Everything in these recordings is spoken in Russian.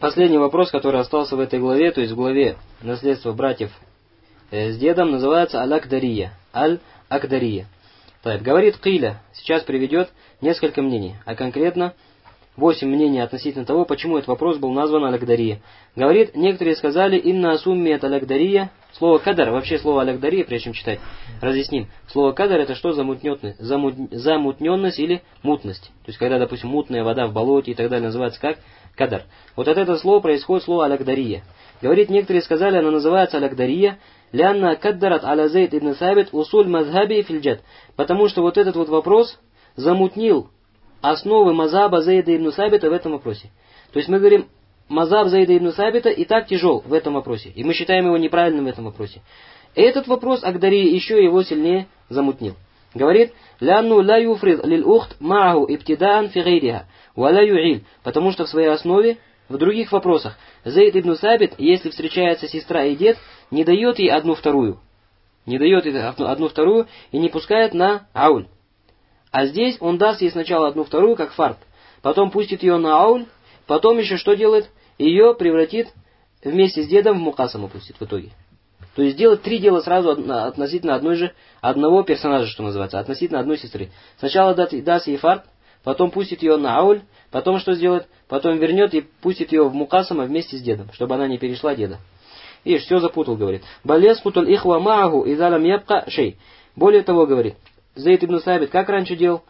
Последний вопрос, который остался в этой главе, то есть в главе наследства братьев с дедом, называется Аль-Акдария. Аль-Акдария. Говорит Киля, сейчас приведет несколько мнений, а конкретно 8 мнений относительно того, почему этот вопрос был назван Аль-Акдария. Говорит, некоторые сказали, инна суммият Аль-Акдария. Слово кадар, вообще слово Аль-Акдария, прежде чем читать, разъясним. Слово кадар это что? Замутненность или мутность. То есть, когда, допустим, мутная вода в болоте и так далее называется как кадар. Вот от этого слова происходит слово Аль-Акдария. Говорит, некоторые сказали, она называется Аль-Акдария, лянна каддарат аля Зейд ибн Сабит усуль мазхаби фильджат. Потому что вот этот вот вопрос замутнил основы мазаба Зейда ибн Сабита в этом вопросе. То есть мы говорим, мазаб Зейда ибн Сабита и так тяжел в этом вопросе. И мы считаем его неправильным в этом вопросе. Этот вопрос Акдария еще его сильнее замутнил. Говорит, лянну ла юфрид лил ухт мааху ибтидаан фи гайриха ва ла ю'иль. Потому что в своей основе, в других вопросах, Зейд ибн Сабит, если встречается сестра и дед, не дает ей одну вторую. Не дает ей одну вторую и не пускает на ауль. А здесь он даст ей сначала одну вторую, как фард. Потом пустит ее на ауль. Потом еще что делает? Ее превратит вместе с дедом в мукасам опустит в итоге. То есть делает 3 дела сразу относительно одного персонажа, что называется, относительно одной сестры. Сначала даст ей фард, потом пустит ее на ауль, потом что сделает? Потом вернет и пустит ее в мукасама вместе с дедом, чтобы она не перешла деда. Видишь, все запутал, говорит. Балескутуль ихва мааху изалам ябка шей. Более того, говорит, Зейд ибн Сабит, как раньше делал?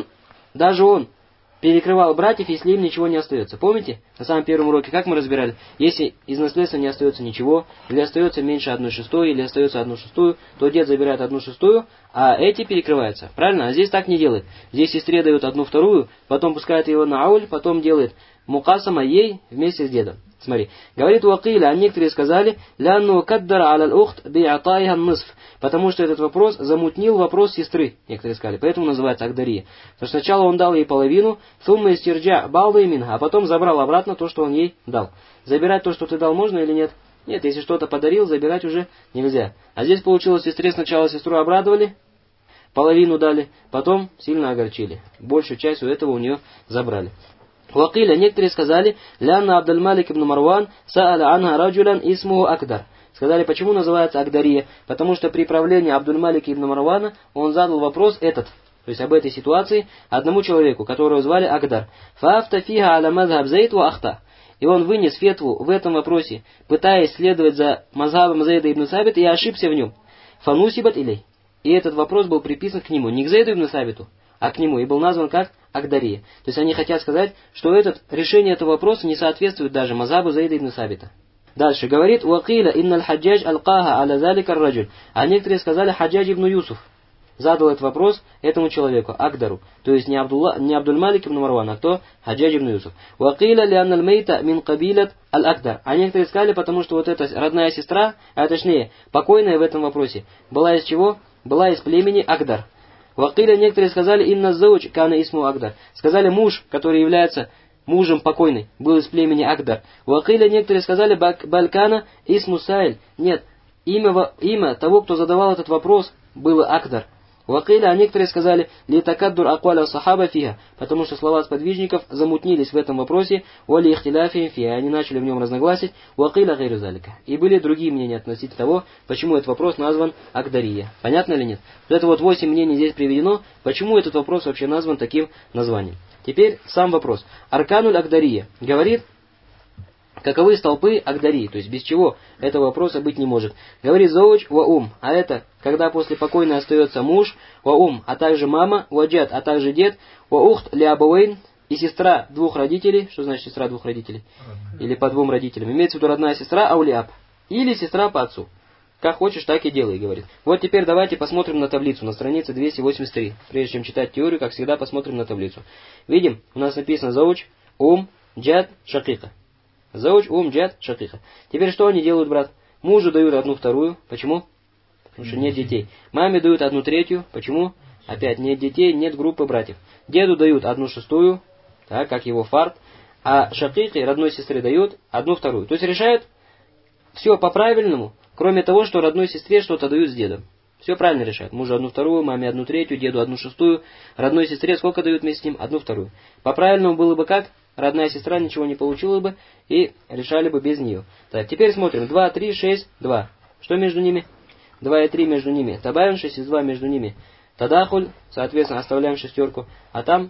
Даже он перекрывал братьев, если им ничего не остается. Помните, на самом первом уроке, как мы разбирали? Если из наследства не остается ничего, или остается меньше 1/6, или остается 1/6, то дед забирает 1/6, а эти перекрываются. Правильно? А здесь так не делает. Здесь сестре дают 1/2, потом пускает его на ауль, потом делает мукасама ей вместе с дедом. Смотри. Говорит Уакиля, а некоторые сказали, лянну каддара аля ухт би'атайха нисф. Потому что этот вопрос замутнил вопрос сестры, некоторые сказали. Поэтому называется Акдария. Потому что сначала он дал ей половину, сумма истирджа балда и минха, а потом забрал обратно то, что он ей дал. Забирать то, что ты дал, можно или нет? Нет, если что-то подарил, забирать уже нельзя. А здесь получилось, сестре сначала сестру обрадовали, половину дали, потом сильно огорчили. Большую часть у этого у нее забрали. Вакиля, некоторые сказали, лянна Абдаль-Малик ибн Марван сааля анха раджулян исмуху Акдар. Сказали, почему называется Акдария? Потому что при правлении Абдуль-Малика ибн Марвана он задал вопрос этот, то есть об этой ситуации, одному человеку, которого звали Акдар. Фафта фиха аля мазхаб Зейд ва ахта. И он вынес фетву в этом вопросе, пытаясь следовать за мазхабом Зейда ибн Сабита, и ошибся в нем. Фанусибат илей. И этот вопрос был приписан к нему, не к Зейду ибн Сабиту, а к нему, и был назван как Акдария. То есть они хотят сказать, что решение этого вопроса не соответствует даже мазхабу Зейда ибн Сабита. Дальше говорит, Уакиля инналь хаджадж алкаха аля залика раджуль. А некоторые сказали, Хаджадж ибн Юсуф задал этот вопрос этому человеку, Акдару. То есть не Абдуль-Малик ибн Марван, а кто? Хаджадж ибн Юсуф. Уакиля лианналь мейта мин кабилят аль-Акдар. А некоторые сказали, потому что вот эта родная сестра, а точнее, покойная в этом вопросе, была из чего? Была из племени Акдар. Уакиля некоторые сказали, инна зауч кана исму Акдар. Сказали, муж, который является мужем покойный, был из племени Акдар. Уакиля некоторые сказали, балькана исму Саиль. Нет, имя того, кто задавал этот вопрос, было Акдар. Уакиля, а некоторые сказали, литакаддур акваля сахаба фиха, потому что слова сподвижников замутнились в этом вопросе, уали ихтиляфи фиха, они начали в нем разногласить, уакиля гайру залика. И были другие мнения относительно того, почему этот вопрос назван Акдария. Понятно или нет? Вот это вот 8 мнений здесь приведено, почему этот вопрос вообще назван таким названием. Теперь сам вопрос. Аркануль Акдария говорит, каковы столпы Акдарии, то есть без чего этого вопроса быть не может. Говорит зауч ва а это, когда после покойной остается муж, ва а также мама, ва джад, а также дед, ва ухт ли абавейн, и сестра двух родителей. Что значит сестра двух родителей? Или по двум родителям. Имеется в виду родная сестра аулиаб. Или сестра по отцу. Как хочешь, так и делай, говорит. Вот теперь давайте посмотрим на таблицу, на странице 283. Прежде чем читать теорию, как всегда, посмотрим на таблицу. Видим, у нас написано зауч, джад, шакиха. Зауч, джад, шакиха. Теперь что они делают, брат? Мужу дают 1/2. Почему? Потому что нет детей. Маме дают 1/3. Почему? Опять нет детей, нет группы братьев. Деду дают 1/6, так, как его фард. А шакихе, родной сестре, дают 1/2. То есть решают все по-правильному, кроме того, что родной сестре что-то дают с дедом. Все правильно решают. Мужу 1/2, маме 1/3, деду 1/6. Родной сестре сколько дают вместе с ним? 1/2. По-правильному было бы как? родная сестра ничего не получила бы и решали бы без нее. Так, теперь смотрим. 2, 3, 6, 2. Что между ними? 2 и 3 между ними. Табаян 6 и 2 между ними. Тадахуль, соответственно, оставляем шестерку. А там,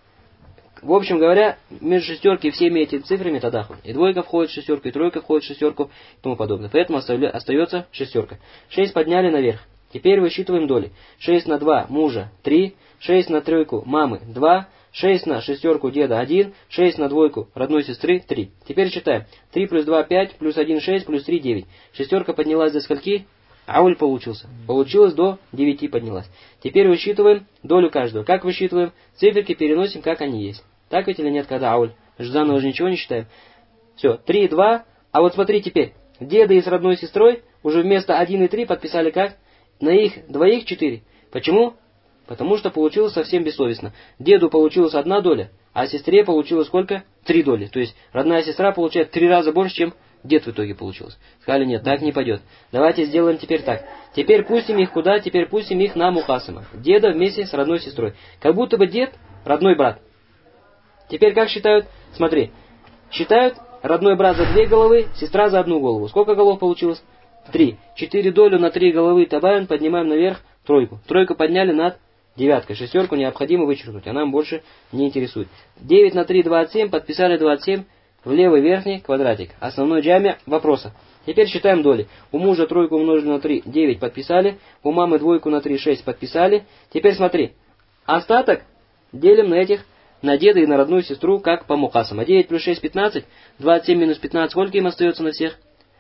в общем говоря, между шестерки и всеми этими цифрами тадахуль. И двойка входит в шестерку, и тройка входит в шестерку и тому подобное. Поэтому остается шестерка. 6 подняли наверх. Теперь высчитываем доли. 6 на 2 мужа 3, 6 на тройку мамы 2, 6 на шестерку деда 1, 6 на двойку родной сестры 3. Теперь считаем. 3 плюс 2 5, плюс 1 6, плюс 3 9. Шестерка поднялась до скольки? Ауль получился. Получилось до 9 поднялась. Теперь высчитываем долю каждого. Как высчитываем? Циферки переносим, как они есть. Так ведь или нет, когда ауль? Заново же ничего не считаем. Все, 3 и 2. А вот смотри теперь. Деда и с родной сестрой уже вместо 1 и 3 подписали как? На их двоих 4. Почему? Потому что получилось совсем бессовестно. Деду получилась 1 доля, а сестре получилось сколько? 3 доли. То есть родная сестра получает 3 раза больше, чем дед в итоге получился. Сказали, нет, так не пойдет. Давайте сделаем теперь так. Теперь пустим их куда? Теперь пустим их на мукасама. Деда вместе с родной сестрой. Как будто бы дед родной брат. Теперь как считают? Смотри. Считают родной брат за 2 головы, сестра за 1 голову. Сколько голов получилось? 3. 4 долю на 3 головы табаян поднимаем наверх тройку. Тройку подняли над девяткой. Шестерку необходимо вычеркнуть, а нам больше не интересует. 9 на 3 27, подписали 27 в левый верхний квадратик. Основной джами вопроса. Теперь считаем доли. У мужа тройку умножили на 3, 9 подписали. У мамы двойку на 3, 6 подписали. Теперь смотри. Остаток делим на этих, на деда и на родную сестру, как по мукасам. А 9 плюс 6 15, 27 минус 15, сколько им остается на всех?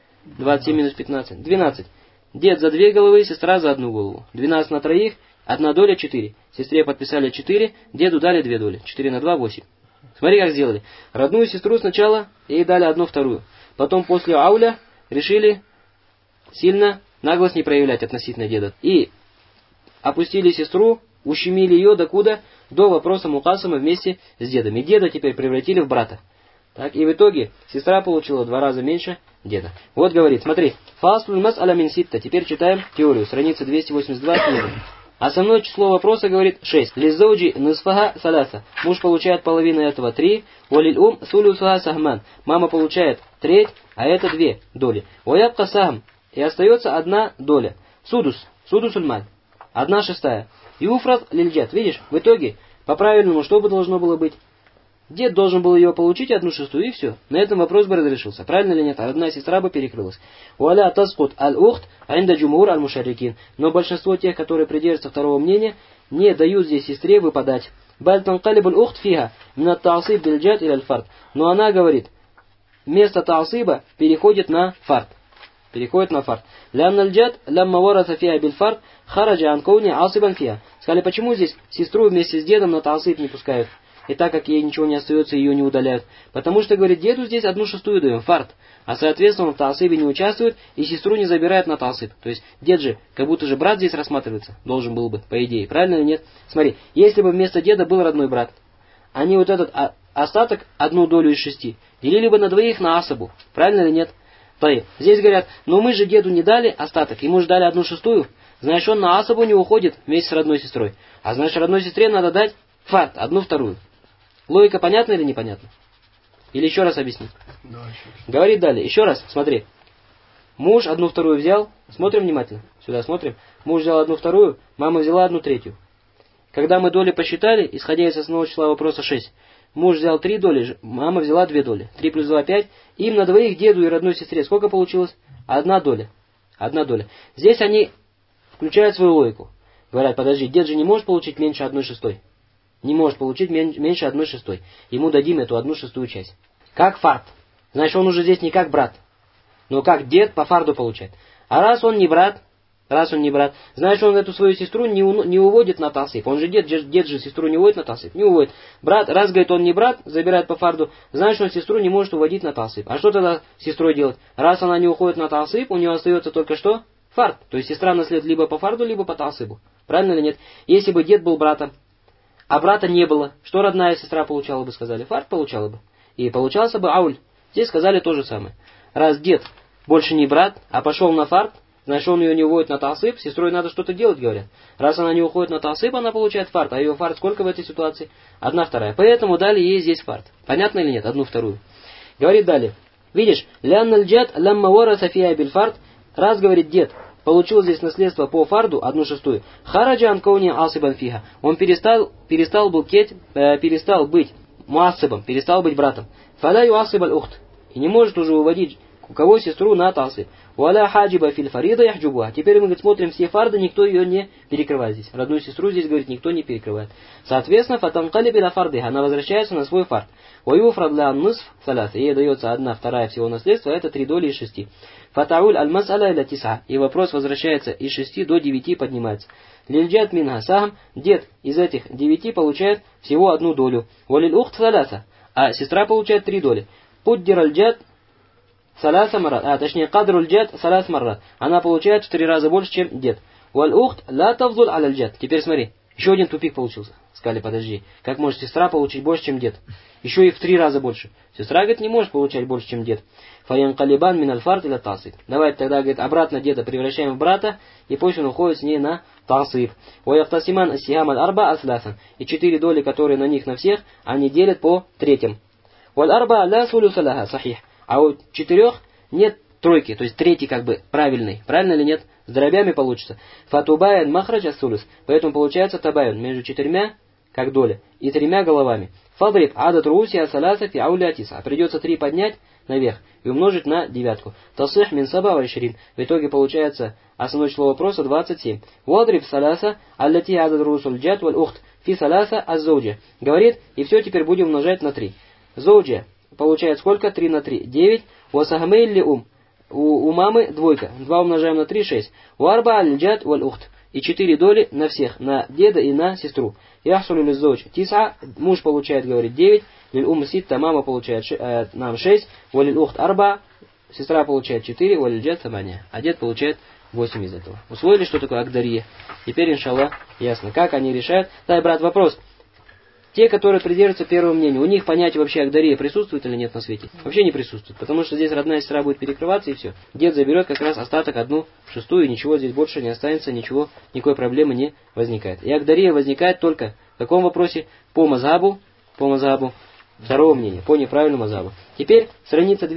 27 минус 15. 12. Дед за 2 головы, сестра за 1 голову. 12 на троих, 1 доля 4. Сестре подписали 4, деду дали 2 доли. 4 на 2, 8. Смотри, как сделали. Родную сестру сначала ей дали 1/2. Потом после ауля решили сильно наглость не проявлять относительно деда. И опустили сестру, ущемили ее докуда? До вопроса мукасама вместе с дедом. И деда теперь превратили в брата. Так, и в итоге сестра получила в 2 раза меньше деда. Вот говорит, смотри. Фаслун мас аля мин ситта. Теперь читаем теорию. Страница 282 книги. Основное число вопроса говорит 6. Лизауджи нусфага саласа. Муж получает половину этого 3. Валиль сулюсага сахман. Мама получает треть, а это 2 доли. Ваябка сахм. И остается 1 доля. Судус. Судусуль маль. 1/6. Юфрат лильджат. Видишь, в итоге, по правильному, что бы должно было быть? Дед должен был ее получить 1/6, и все. На этом вопрос бы разрешился. Правильно или нет? А родная сестра бы перекрылась. Уаля таскут аль-ухт айнда джумур аль-мушаррикин. Но большинство тех, которые придерживаются второго мнения, не дают здесь сестре выпадать. Баль танкалибуль ухт фиха минат таасиб бильджат или аль-фард. Но она говорит, вместо таасиба переходит на фард. Переходит на фард. Лянна аль-джат лямма вараса фиха биль-фард хараджа анкауни асибан фиха. Сказали, почему здесь сестру вместе с дедом на таасиб не пускают? И так как ей ничего не остается, ее не удаляют. Потому что, говорит, деду здесь 1/6 даем, фард. А соответственно, он в таасыбе не участвует, и сестру не забирает на таасыб. То есть, дед же, как будто же брат здесь рассматривается, должен был бы, по идее. Правильно или нет? Смотри, если бы вместо деда был родной брат, они вот этот остаток, 1 долю из 6, делили бы на двоих на асабу. Правильно или нет? Здесь говорят, но мы же деду не дали остаток, ему же дали 1/6, значит, он на асабу не уходит вместе с родной сестрой. А значит, родной сестре надо дать фард, 1/2. Логика понятна или непонятна? Или еще раз объяснить? Да, говорит далее. Еще раз, смотри. Муж 1/2 взял. Смотрим внимательно. Сюда смотрим. Муж взял 1/2, мама взяла 1/3. Когда мы доли посчитали, исходя из основного числа вопроса 6, муж взял 3 доли, мама взяла 2 доли. 3 плюс 2 5. Им на двоих, деду и родной сестре, сколько получилось? 1 доля. 1 доля. Здесь они включают свою логику. Говорят, подожди, дед же не может получить меньше 1/6. Не может получить меньше 1/6. Ему дадим эту 1/6 часть. Как фард. Значит, он уже здесь не как брат. Но как дед по фарду получает. А раз он не брат, значит, он эту свою сестру не уводит на таасиб. Он же дед же сестру не уводит на таасиб. Не уводит. Брат, раз, говорит, он не брат, забирает по фарду, значит, он сестру не может уводить на таасиб. А что тогда с сестрой делать? Раз она не уходит на таасиб, у нее остается только что? Фард. То есть, сестра наследует либо по фарду, либо по таасибу. Правильно или нет? Если бы дед был братом, а брата не было, что родная сестра получала бы, сказали? Фард получала бы. И получался бы ауль. Здесь сказали то же самое. Раз дед больше не брат, а пошел на фард, значит он ее не уводит на таасиб, с сестрой надо что-то делать, говорят. Раз она не уходит на таасиб, она получает фард, а ее фард сколько в этой ситуации? 1/2. Поэтому дали ей здесь фард. Понятно или нет? 1/2. Говорит далее. Видишь, лянналь джад ламма вараса фиа биль фард, раз, говорит, дед получил здесь наследство по фарду 1/6, хараджа анкауни асибан фиха, он перестал быть муасибом, перестал быть братом. Фаля юасиб аль ухт, и не может уже уводить у кого сестру на таасиб. Валя хаджиба филь фарида яхджубуа. Теперь мы, говорит, смотрим все фарды, никто ее не перекрывает здесь. Родную сестру здесь, говорит, никто не перекрывает. Соответственно, фатанкали биля фарды, она возвращается на свой фард. Ваюфрад ля нусф салас, ей дается 1/2 всего наследства, это 3 доли из 6. Фатауль аль мас'аля иля тиса, и вопрос возвращается из 6 до 9 поднимается. Лильджат минха сахам, дед из этих 9 получает всего 1 долю. Валиль ухт саласа, а сестра получает 3 доли. Пуддир аль джад саласа марат, точнее, кадруль джад салас марат. Она получает в 3 раза больше, чем дед. Валь ухт ла тавзуль аль джад. Теперь смотри, еще один тупик получился. Сказали, подожди, как может сестра получить больше, чем дед? Еще и в 3 раза больше. Сестра, говорит, не может получать больше, чем дед. Фаян калибан мин аль-фард или тасиб. Давайте тогда, говорит, обратно деда превращаем в брата, и пусть он уходит с ней на тасиб. Ваяхтасиман асихам аль-арба асласан. И 4 доли, которые на них на всех, они делят по 3. Валь-арба ля сулюсалаха сахих. А у 4 нет тройки, то есть 3 как бы правильный. Правильно или нет? С дробями получится. Фатубаян махрач асулюс. Поэтому получается табаян между 4 как доля, и 3 головами. Фадриб адат руси асаласа фи ауля атиса. Придется 3 поднять наверх и умножить на 9. Тасих мин саба вайшрин. В итоге получается основное число вопроса 27. Вадриб саласа аллати адат русуль джат валь ухт фи саласа аззоуджа. Говорит, и все теперь будем умножать на 3. Зоуджа получает сколько? 3 на 3. 9. Васахмейли У мамы 2. 2 умножаем на 3, 6. Уарба аль-джад валь-ухт. И 4 доли на всех, на деда и на сестру. Яхсулю лиззоуч тиса, муж получает, говорит, 9. Лиль-ум ситта, мама получает нам 6. Валиль-ухт арба, сестра получает 4. Валиль-джад самания. А дед получает 8 из этого. Усвоили, что такое акдария? Теперь, иншаллах, ясно. Как они решают? Да, брат, вопрос. Те, которые придерживаются первому мнению, у них понятие вообще акдария присутствует или нет на свете? Вообще не присутствует, потому что здесь родная сестра будет перекрываться и все. Дед заберет как раз остаток 1/6, и ничего здесь больше не останется, никакой проблемы не возникает. И акдария возникает только в каком вопросе? По мазхабу второго мнения, по неправильному мазхабу. Теперь страница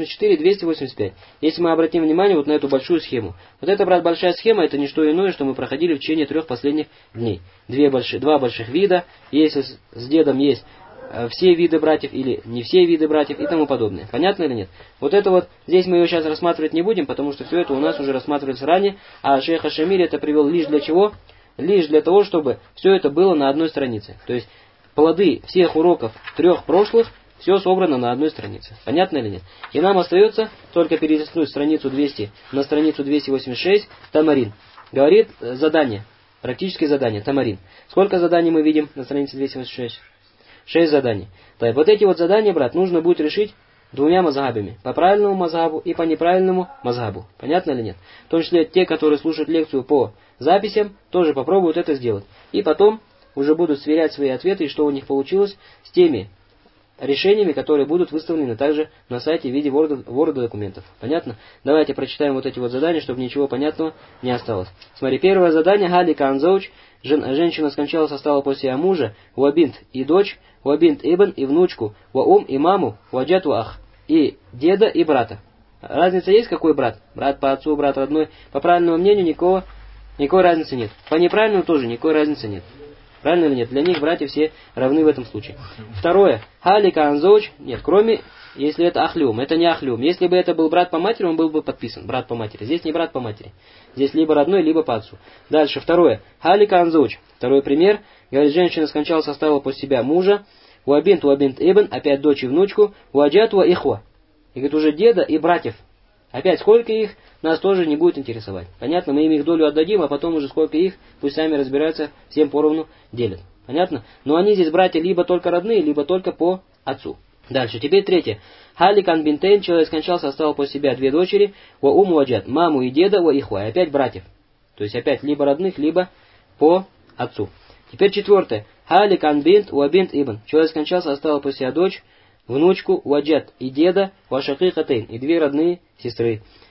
284-285. Если мы обратим внимание вот на эту большую схему. Вот эта, брат, большая схема, это не что иное, что мы проходили в течение 3 последних дней. 2 больших вида, если с дедом есть все виды братьев или не все виды братьев и тому подобное. Понятно или нет? Вот это вот, здесь мы ее сейчас рассматривать не будем, потому что все это у нас уже рассматривалось ранее, а шейх Ашамири это привел лишь для чего? Лишь для того, чтобы все это было на одной странице. То есть плоды всех уроков 3 прошлых, все собрано на одной странице. Понятно или нет? И нам остается только перелистнуть страницу 200 на страницу 286, тамарин. Говорит задание, практическое задание, тамарин. Сколько заданий мы видим на странице 286? 6 заданий. Так, вот эти вот задания, брат, нужно будет решить 2 мазхабами. По правильному мазхабу и по неправильному мазхабу. Понятно или нет? В том числе те, которые слушают лекцию по записям, тоже попробуют это сделать. И потом уже будут сверять свои ответы, и что у них получилось, с теми решениями, которые будут выставлены также на сайте в виде Word документов. Понятно? Давайте прочитаем вот эти вот задания, чтобы ничего понятного не осталось. Смотри, первое задание. Галика анзауч. Женщина скончалась, осталась после мужа. Уабинт и дочь. Уабинт ибн и внучку. Уаум и маму. Уаджат ах. И деда и брата. Разница есть, какой брат? Брат по отцу, брат родной. По правильному мнению никакой разницы нет. По неправильному тоже никакой разницы нет. Правильно или нет? Для них братья все равны в этом случае. Второе. Халика анзоуч. Нет, кроме, если это ахлюм. Это не ахлюм. Если бы это был брат по матери, он был бы подписан. Брат по матери. Здесь не брат по матери. Здесь либо родной, либо по отцу. Дальше. Второе. Халика анзоуч. Второй пример. Говорит, женщина скончалась, оставила после себя мужа. Уабинт ибн. Опять дочь и внучку. Уаджат ва ихва. И говорит, уже деда и братьев. Опять, сколько их, нас тоже не будет интересовать. Понятно? Мы им их долю отдадим, а потом уже сколько их, пусть сами разбираются, всем поровну делят. Понятно? Но они здесь братья либо только родные, либо только по отцу. Дальше. Теперь третье. Халикан бинтейн, человек скончался, оставил после себя 2 дочери, ва уму ваджат, маму и деда, ва ихва. И опять братьев. То есть опять либо родных, либо по отцу. Теперь четвертое. Халикан бинт, ва бинт ибн. Человек скончался, оставил после себя дочь, внучку, ваджат и деда, вашакикатейн, и 2 родные сестры.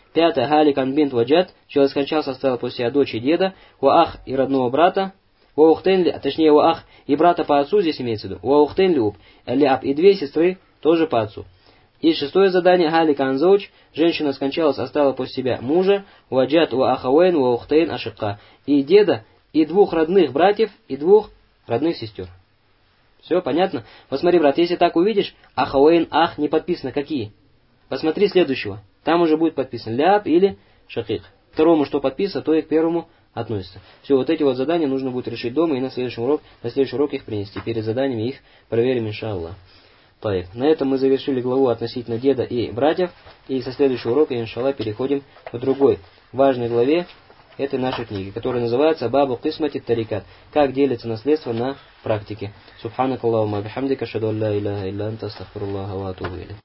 Пятое. Халикан бинт ваджат. Человек скончался, оставил после себя дочь и деда. Ва ах и родного брата. Ва ухтен, точнее, ва ах и брата по отцу, здесь имеется в виду. Ва ухтен ли аб. И две сестры тоже по отцу. И шестое задание. Халикан зауч. Женщина скончалась, оставила после себя мужа. Ваджат ва ахауэн ва ухтен ашикка. И деда, и двух родных братьев, и двух родных сестер. Все, понятно? Вот смотри, брат, если так увидишь, ахауэн, ах, не подписано какие. Посмотри следующего. Там уже будет подписано ляп или шакик. Второму, что подписано, то и к первому относится. Все, вот эти вот задания нужно будет решить дома и на следующий урок их принести. Перед заданиями их проверим, иншаллах. На этом мы завершили главу относительно деда и братьев. И со следующего урока, иншаллах, переходим к другой важной главе этой нашей книги, которая называется Бабу Кисмати Тарикат. Как делится наследство на практике. Субханакаллахумма бихамдика, ашхаду ан ла иляха илля анта, астагфируллаха ва атубу илейх.